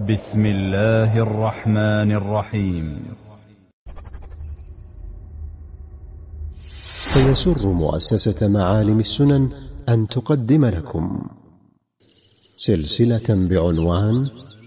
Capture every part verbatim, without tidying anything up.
بسم الله الرحمن الرحيم. فيسر مؤسسة معالم السنن أن تقدم لكم سلسلة بعنوان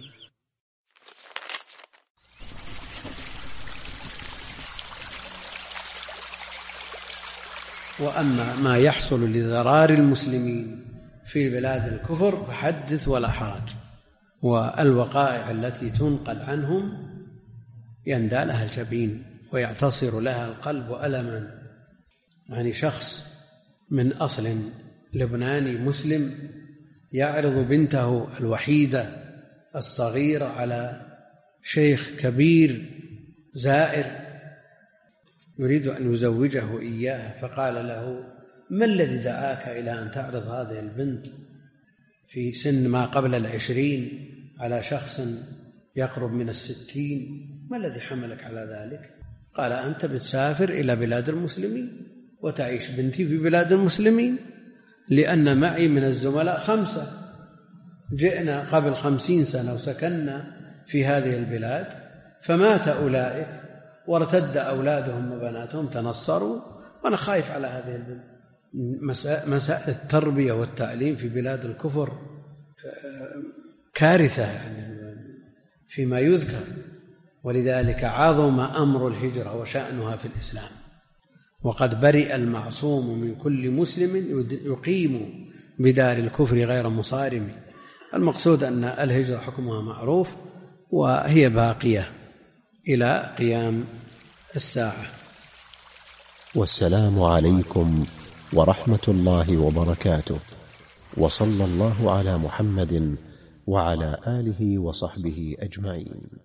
وأما ما يحصل لضرار المسلمين في بلاد الكفر فحدث ولا حرج، والوقائع التي تنقل عنهم يندى لها الجبين ويعتصر لها القلب ألما. يعني شخص من أصل لبناني مسلم يعرض بنته الوحيدة الصغيرة على شيخ كبير زائر يريد أن يزوجه إياها، فقال له: ما الذي دعاك إلى أن تعرض هذه البنت في سن ما قبل العشرين على شخص يقرب من الستين؟ ما الذي حملك على ذلك؟ قال: أنت بتسافر إلى بلاد المسلمين وتعيش بنتي في بلاد المسلمين، لأن معي من الزملاء خمسة جئنا قبل خمسين سنة وسكننا في هذه البلاد، فمات أولئك وارتد أولادهم وبناتهم تنصروا، وأنا خايف على هذه البنت. مسائل التربية والتعليم في بلاد الكفر كارثة يعني فيما يذكر، ولذلك عظم أمر الهجرة وشأنها في الإسلام، وقد برئ المعصوم من كل مسلم يقيم بدار الكفر غير مصارم. المقصود أن الهجرة حكمها معروف وهي باقية إلى قيام الساعة. والسلام عليكم ورحمة الله وبركاته، وصلى الله على محمد وعلى آله وصحبه أجمعين.